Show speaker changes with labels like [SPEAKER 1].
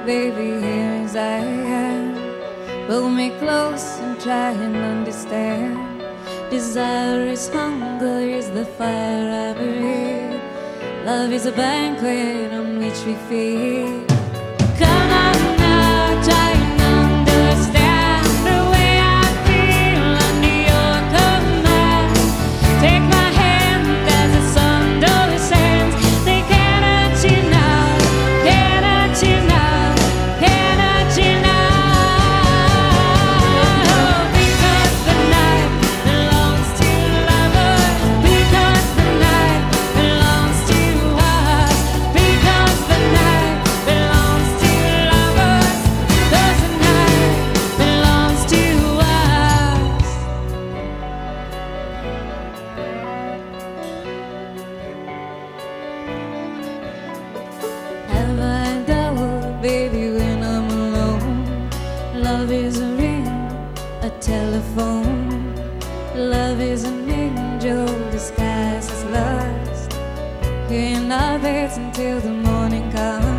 [SPEAKER 1] baby, here as I am. Pull me close and try and understand. Desire is hunger, is the fire I breathe. Love is a banquet on which we feed. Come on now, try and understand the way I feel under your command. Take my hand as the sun descends. They cannot you now, cannot you now, cannot you now. Because the night belongs to lovers. Because the night belongs to us. Because the night belongs to lovers. 'Cause the night belongs to us. Have I doubt, baby, when I'm alone? Love is a ring, a telephone. Love is an angel disguised as lust. In our beds until the morning comes.